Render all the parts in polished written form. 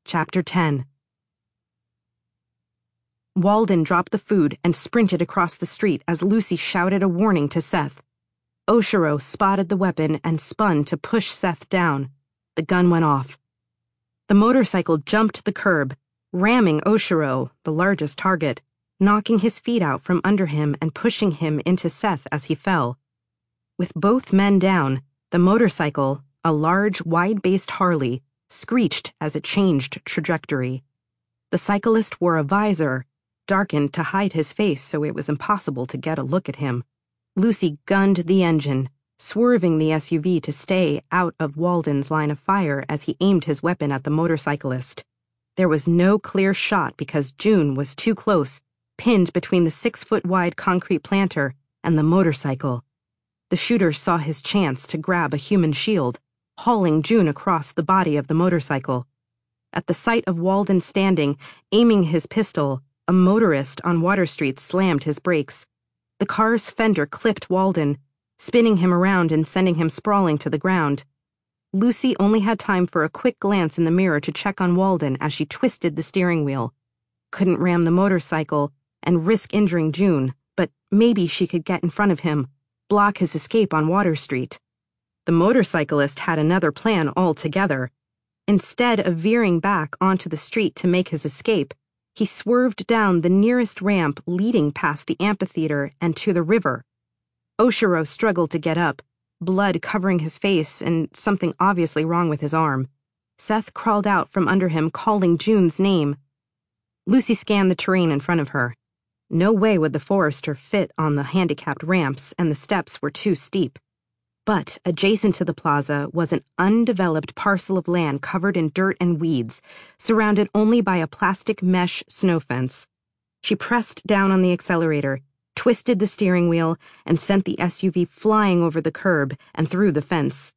Chapter 10. Walden dropped the food and sprinted across the street as Lucy shouted a warning to Seth. Oshiro spotted the weapon and spun to push Seth down. The gun went off. The motorcycle jumped the curb, ramming Oshiro, the largest target, knocking his feet out from under him and pushing him into Seth as he fell. With both men down, the motorcycle, a large, wide-based Harley, screeched as it changed trajectory. The cyclist wore a visor, darkened to hide his face so it was impossible to get a look at him. Lucy gunned the engine, swerving the SUV to stay out of Walden's line of fire as he aimed his weapon at the motorcyclist. There was no clear shot because June was too close, pinned between the 6-foot-wide concrete planter and the motorcycle. The shooter saw his chance to grab a human shield, hauling June across the body of the motorcycle. At the sight of Walden standing, aiming his pistol, a motorist on Water Street slammed his brakes. The car's fender clipped Walden, spinning him around and sending him sprawling to the ground. Lucy only had time for a quick glance in the mirror to check on Walden as she twisted the steering wheel. Couldn't ram the motorcycle and risk injuring June, but maybe she could get in front of him, block his escape on Water Street. The motorcyclist had another plan altogether. Instead of veering back onto the street to make his escape, he swerved down the nearest ramp leading past the amphitheater and to the river. Oshiro struggled to get up, blood covering his face and something obviously wrong with his arm. Seth crawled out from under him, calling June's name. Lucy scanned the terrain in front of her. No way would the Forester fit on the handicapped ramps, and the steps were too steep. But adjacent to the plaza was an undeveloped parcel of land covered in dirt and weeds, surrounded only by a plastic mesh snow fence. She pressed down on the accelerator, twisted the steering wheel, and sent the SUV flying over the curb and through the fence.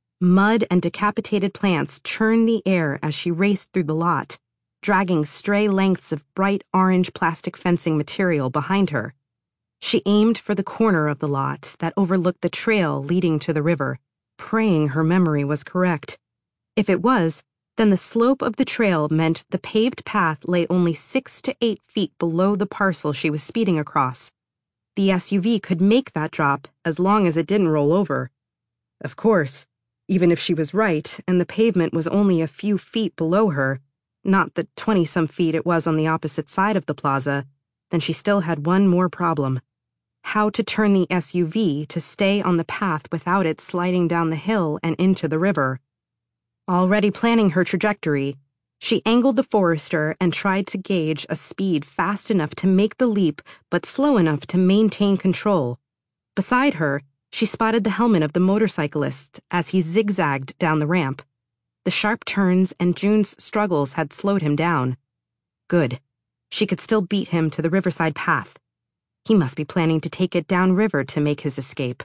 Mud and decapitated plants churned the air as she raced through the lot, dragging stray lengths of bright orange plastic fencing material behind her. She aimed for the corner of the lot that overlooked the trail leading to the river, praying her memory was correct. If it was, then the slope of the trail meant the paved path lay only 6 to 8 feet below the parcel she was speeding across. The SUV could make that drop as long as it didn't roll over. Of course, even if she was right and the pavement was only a few feet below her, not the 20-some feet it was on the opposite side of the plaza, then she still had one more problem. How to turn the SUV to stay on the path without it sliding down the hill and into the river. Already planning her trajectory, she angled the Forester and tried to gauge a speed fast enough to make the leap but slow enough to maintain control. Beside her, she spotted the helmet of the motorcyclist as he zigzagged down the ramp. The sharp turns and June's struggles had slowed him down. Good. She could still beat him to the riverside path. He must be planning to take it downriver to make his escape.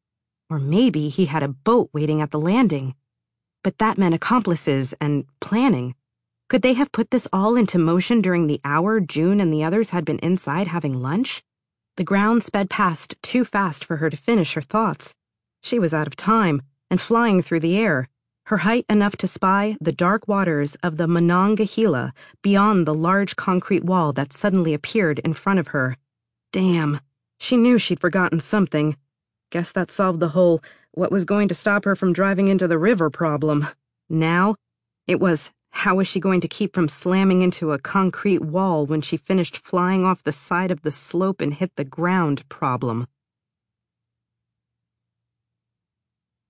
Or maybe he had a boat waiting at the landing. But that meant accomplices and planning. Could they have put this all into motion during the hour June and the others had been inside having lunch? The ground sped past too fast for her to finish her thoughts. She was out of time and flying through the air, her height enough to spy the dark waters of the Monongahela beyond the large concrete wall that suddenly appeared in front of her. Damn, she knew she'd forgotten something. Guess that solved the whole what was going to stop her from driving into the river problem. Now, it was how was she going to keep from slamming into a concrete wall when she finished flying off the side of the slope and hit the ground problem.